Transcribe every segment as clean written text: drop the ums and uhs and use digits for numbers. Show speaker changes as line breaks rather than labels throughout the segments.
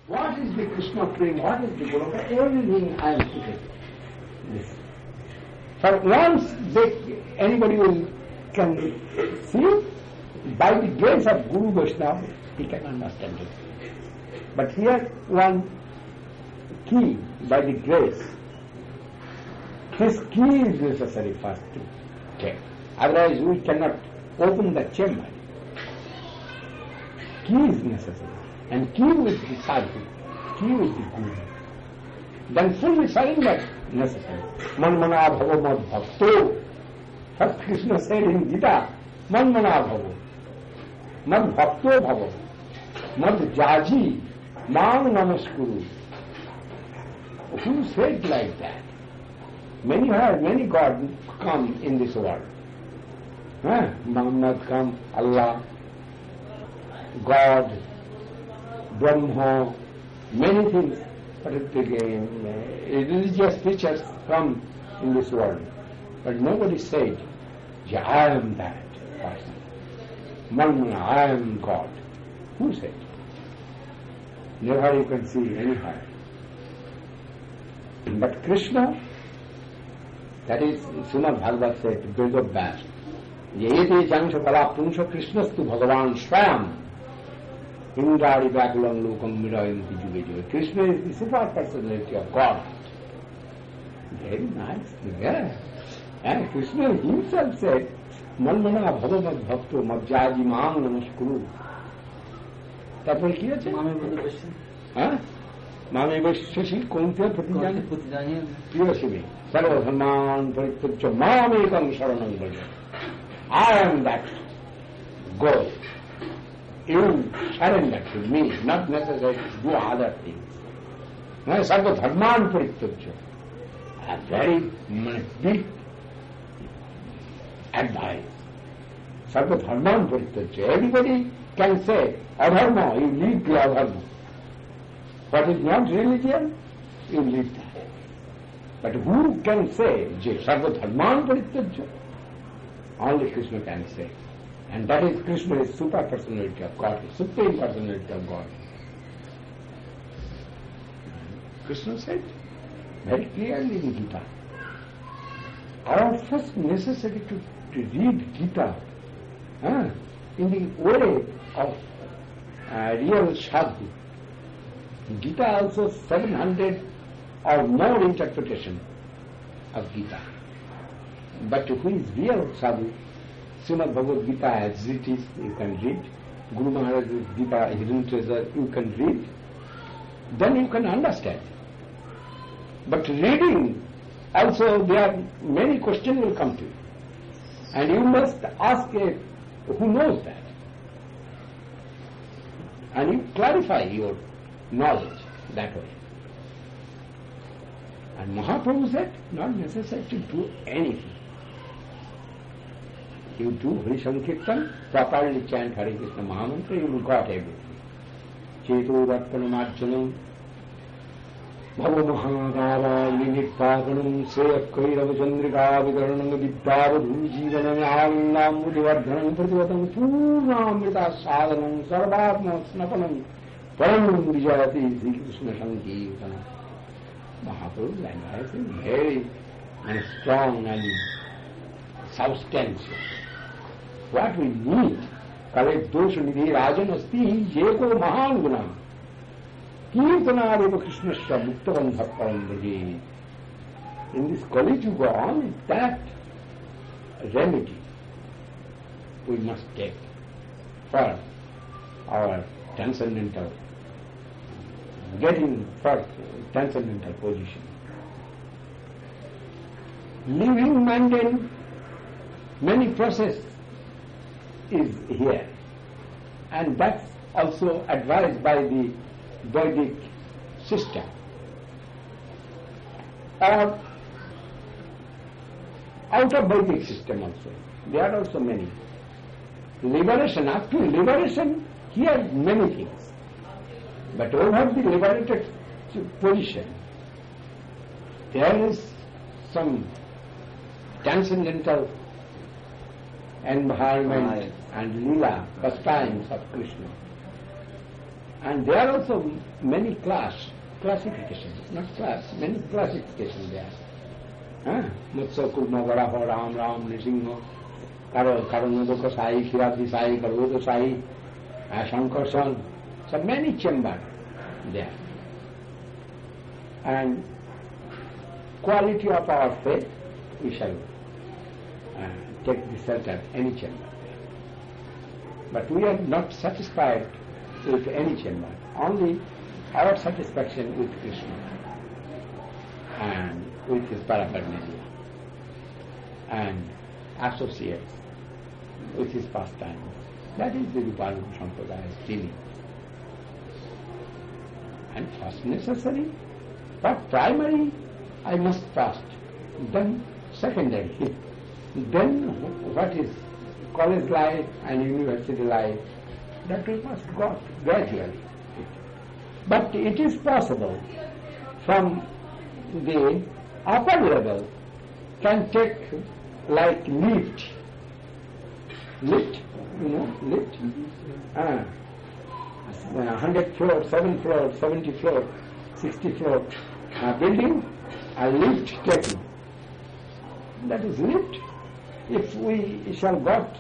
What is the Krishna frame? What is the Goloka? Everything I am putting. This. For once anybody can see, by the grace of Guru Vaishnava, he can understand it. But here one key, by the grace, his key is necessary first to take. Otherwise we cannot open the chamber. Key is necessary. And key with the sadhu, key with the Guru. Then fully surrender necessary. Manmana bhavo mad bhakto. First Krishna said in Gita, Manmana bhavo, mad bhakto bhavo, mad jaji, mang namaskuru. Who said like that? Many gods come in this world. Muhammad come, Allah, God, Brahma, many things, religious teachers come in this world. But nobody said, yeah, I am that person. Manmana, I am God. Who said? Never you can see anywhere. But Krishna, that is Srimad Bhagavad said, Veda Vyas, Yete Jangsha Kala Punsha Krishnastu Bhagavan Swayam Indari Vakulam Lokam Mirayanti Juge. Krishna is the super personality of God. Very nice. Yeah. And Krishna himself said, Manmana Bhagavat Bhakto Madhyaji Mam Namaskuru. তারপরে কি আছে? হ্যাঁ, মামে বৈশ্বসী কোনতে প্রতিজানি প্রিয়সিমে সর্বধর্মান পরিত্যজ্য মামেকং শরণং Braj. I am that. Go. You surrender to me, not necessary to do other things. Sarvadharman parityajya. A very big advice. Sarvadharman parityajya. Everybody can say, adharma, you leave the adharma. What is not religion, you leave that. But who can say, sarvadharman parityajya? Only Krishna can say. And that is Krishna is super personality of God, supreme personality of God. Krishna said very clearly in Gita. Our first necessity to read Gita in the way of real sadhu. Gita also 700 or more interpretation of Gita. But who is real sadhu? Srimad Bhagavad Gita as it is, you can read. Guru Maharaj's Gita, Hidden Treasure, you can read. Then you can understand. But reading, also there are many questions will come to you. And you must ask who knows that. And you clarify your knowledge that way. And Mahaprabhu said, not necessary to do anything. You do Hari Sankirtan, properly chant Hare Krishna Mahamantra, you will got everything. Cheto Vatpanamarjanam, Bhava Mahadava, Linitpaganam, Seyakkairava Chandrika, Vidarananga Vidyavadhu, Jivanam, Avallam, Mudivardhanam, Prativatam, Purnamrita Sadhanam, Sarvatma Snapanam, Param Vijayati, Sri Krishna Sankirtanam. Mahaprabhu's language is very strong and substantial. What we need, Kalet Dosha Nidhi Rajan Asti, Jeko Mahan Guna, Kirtanareva Krishna Muktavan Bhaktavan Braje. In this Kali Yuga, only that remedy we must take for our transcendental, getting first transcendental position. Living mundane, many process is here, and that's also advised by the Vedic system. Or out of Vedic system also, there are also many. Liberation, up to liberation, here many things. But over the liberated position, there is some transcendental environment and lila, pastimes of Krishna. And there are also many classifications, not class, many classifications there. Mutsa, Kurma, Varaha, Ram, Nrsimha, Karanodaka Sai, Shirabdi Sai, Karoda Sai, Shankarsan. So many chambers there. And quality of our faith, we shall take result at any chamber. But we are not satisfied with any chamber. Only our satisfaction with Krishna and with his paraphernalia and associates with his pastimes. That is the Rupanuga Sampradaya's feeling. And first necessary, but primary, I must fast. Then secondary. Then what is college life and university life, that we must go gradually. But it is possible from the upper level can take like lift, lift, 100 floor, 7 floor, 70 floor, 60 floor building, a lift taking. That is lift. If we shall got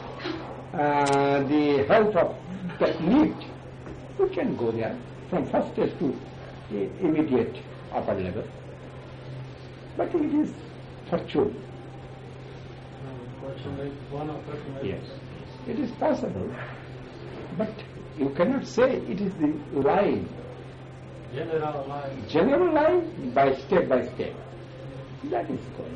the help of that lift, we can go there from first stage to the immediate upper level. But it is fortune. Yes, it is possible, but you cannot say it is the line. General line by step. That is good.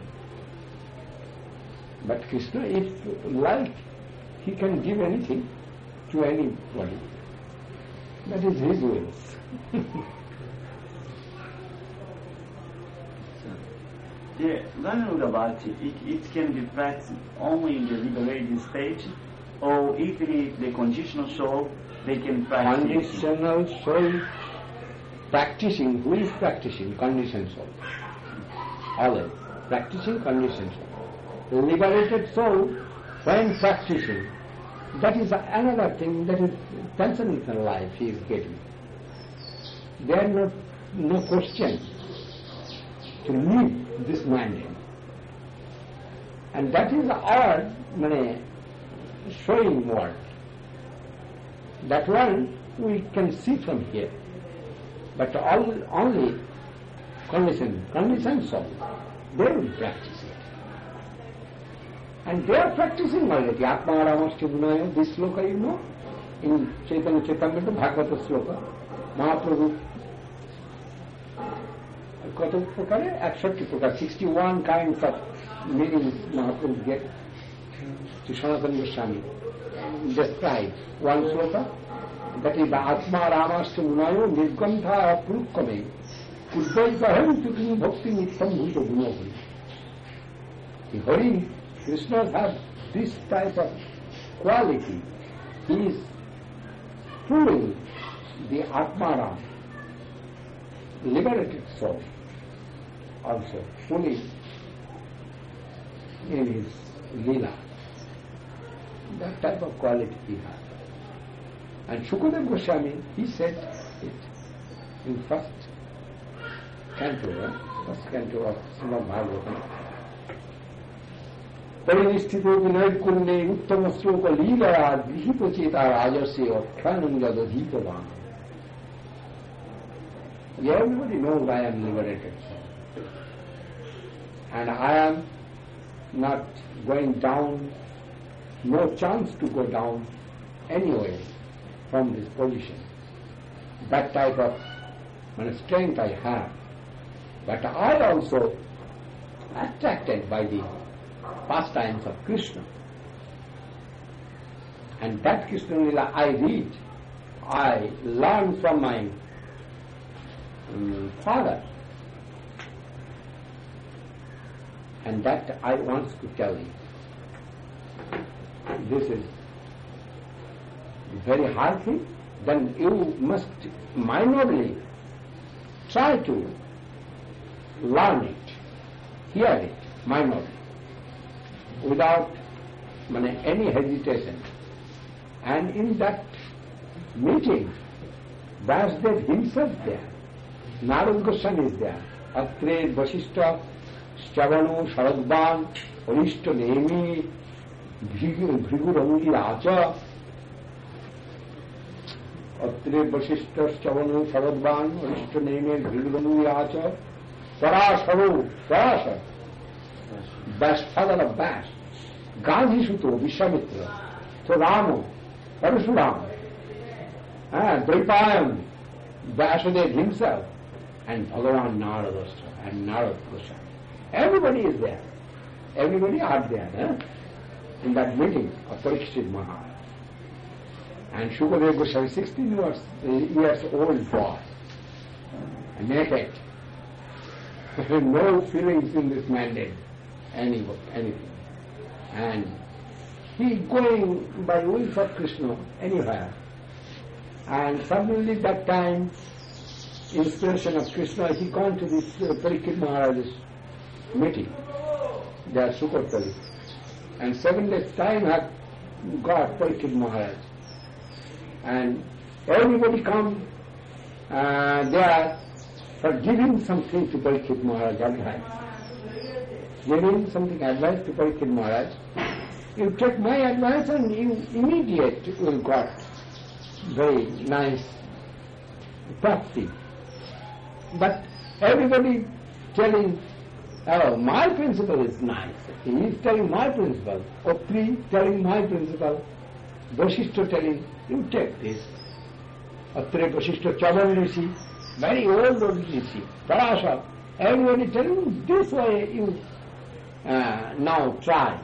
But Krishna, if like, he can give anything to anybody. That is his will.
The Ganuga Bhakti, it can be practiced only in the liberated stage, or even if the conditional soul, they can practice.
Conditional soul practicing, who is practicing? Conditioned soul. Always practicing conditioned soul. Liberated soul, when practicing, that is another thing, that is transcendental life he is getting. There are no question to leave this mandate. And that is our showing world. That one we can see from here. But only conditioned soul, they will practice it. And they are practicing already. Atma Ramashti Gunaya, this sloka you know, in Chaitanya Chaitamrita, Bhagavata sloka, Mahaprabhu, কত প্রকারে 61 প্রকার 61 kinds of meanings Mahaprabhu get to Sanatana Goswami describe one sloka, that is the Atma Ramashti Munayo Nirgantha Apurukame Kuddhaikaham Tukim Bhakti Nityam Bhuta Gunabhi. The Hari Krishnas have this type of quality. He is proving the Atmaram, liberated soul, also fully in his Leela. That type of quality he has. And Shukadeva Goswami, he said it in first canto of Srimad Bhagavatam. परिनिष्ठितो विनयकुण्डे उत्तम श्लोक लीलया गृहीत चेता राजस्य अख्यानंदधीतवान. Everybody knows I am liberated. And I am not going down, no chance to go down anyway from this position. That type of strength I have. But I also attracted by the pastimes of Krishna. And that Krishna Lila I read, I learn from my father. And that I want to tell you. This is very hard thing. Then you must minorly try to learn it, hear it, minorly, without any hesitation. And in that meeting, Vyasdev himself there. Narad Goswami is there. Atre, Vasishta, Stavanu, Sharadban, Orishta Nemi, Bhrigu Acha. Atre, Vasishta, Stavanu, Sharadban, Orishta Nemi, Bhrigu Acha. Parasharu, Parashar. Best father of Bas. Gazi Suto, Vishwamitra. So Rama, Parashurama. Dvaipayam, Vasudev himself, and Bhagavan Narada and Narad Goswami. Everybody is there. Everybody are there in that meeting of Parikshit Maharaj. And Shukadeva Goswami, 16 years old boy, naked. No feelings in this mandate, anything. And he going by will of Krishna anywhere. And suddenly that time, inspiration of Krishna, he gone to this Parikshit Maharaj's meeting, their Sukotali. And 7 days time had got Parikshit Maharaj. And everybody come there for giving something to Parikshit Maharaj, advice. Giving something advice to Parikshit Maharaj. You take my advice and you immediately will got very nice practice. But everybody telling, oh, my principle is nice. He is telling my principle. Opri telling my principle. Vasishta telling, you take this. Atre Vasishta Chavan Rishi, very old Rishi. Parashar, everybody telling, this way you now try.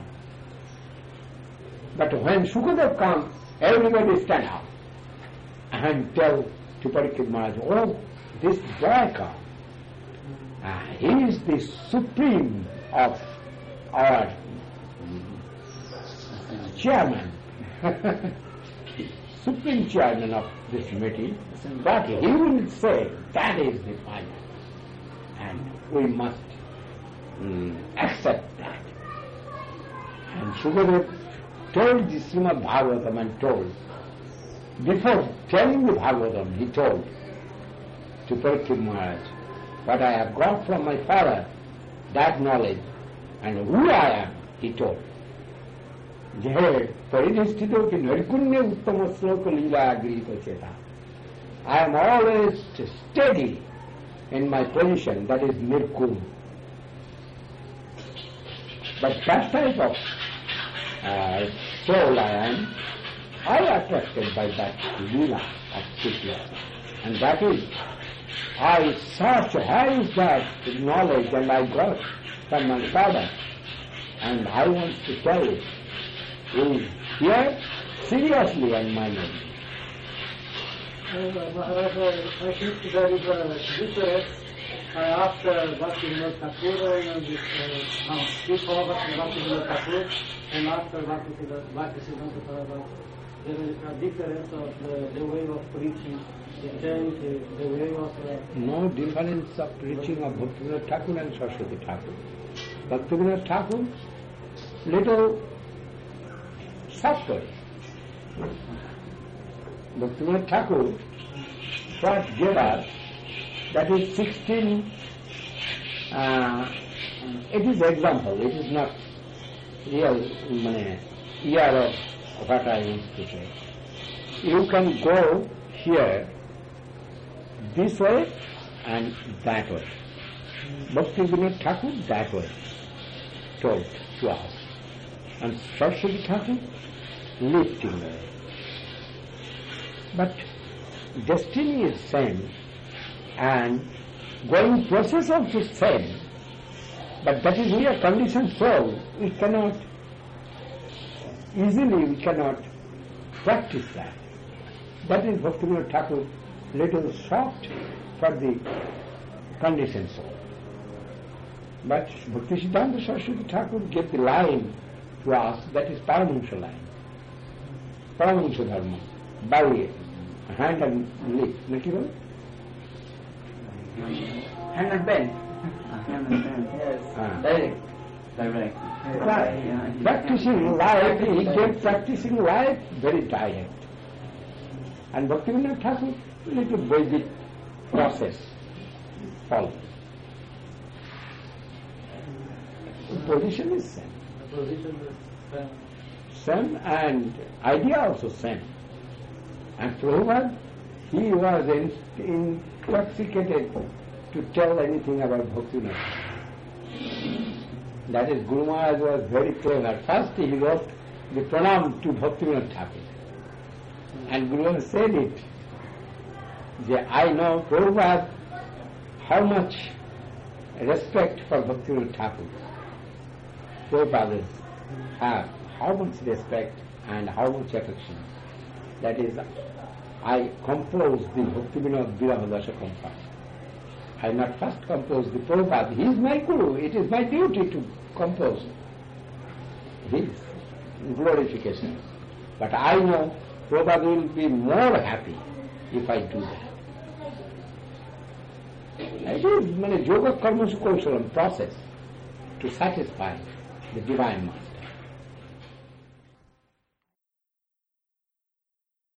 But when Shukadev comes, everybody stand up and tell to Parikshit Maharaj, oh, this boy comes. He is the supreme of our chairman, supreme chairman of this meeting, but he will say that is the final, and we must accept that. And Shukadev told the Srimad Bhagavatam and told, before telling the Bhagavatam, he told to Parikshit Maharaj, what I have got from my father, that knowledge, and who I am, he told. I am always steady in my position, that is Nirkum. But that type of soul I am, I attracted by that Leela of Krishna. And that is, I searched, how is that knowledge, and I got from my father. And I want to tell you, here seriously on my name.
I think there is a difference after Bhakti Vinod Thakur and before Bhakti Vinod Thakur and after Bhakti Siddhanta Prabhupada. There is a difference of the way of preaching, the way of...
No difference of preaching of Bhakti Vinod Thakur and Saraswati Thakur. Bhakti Vinod Thakur, little softer. Bhakti Vinod Thakur first gave us, that is 16, it is example, it is not real year of what I want to say. You can go here, this way and that way. Bhakti Vinod Thakur that way, told to us. And Saraswati Thakur, lifting way. But destiny is same, and going process also same, but that is mere conditioned soul. We cannot practice that. That is Bhakti Vinod Thakur, little soft for the conditioned soul. But Bhakti Siddhanta Saraswati Thakur gave the line to us, that is Paramahansa line. Paramahansa Dharma, by hand and lip.
Hand and pen. Hand and pen, yes. Direct.
Practicing life, he gave practicing life very direct. And Bhaktivinoda Thakur, little basic process follows. The position is same.
The position is same.
Same and idea also same. And Prabhupada, he was intoxicated to tell anything about Bhaktivinoda. That is, Guru Maharaj was very clever. First he wrote the pranam to Bhaktivinoda Thakur. And Guru Maharaj said it. That I know Prabhupada how much respect for Bhaktivinoda Thakur. Prabhupada have how much respect and how much affection. That is, I composed the Bhaktivinoda Viraha Dasakam first. I not first composed the Prabhupada. He is my Guru. It is my duty to compose his glorification. But I know Prabhupada will be more happy if I do that. It is yoga karma kausalam process to satisfy the Divine Master.